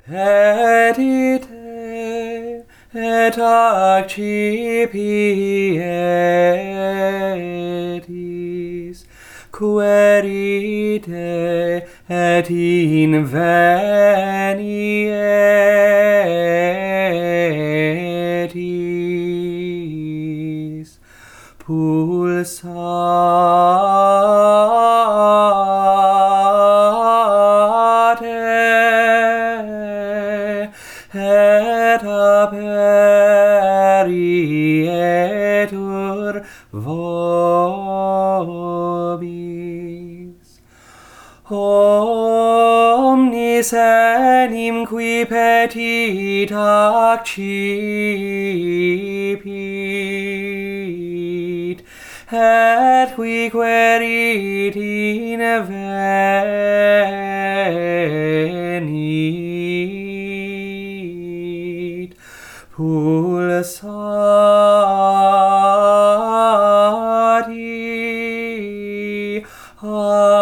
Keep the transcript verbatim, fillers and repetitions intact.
et ite, et accipietis, querite, et invenietis, pulsate, et aperietur vobis. Omnis enim qui petit accipit, et qui querit invenit, pulsati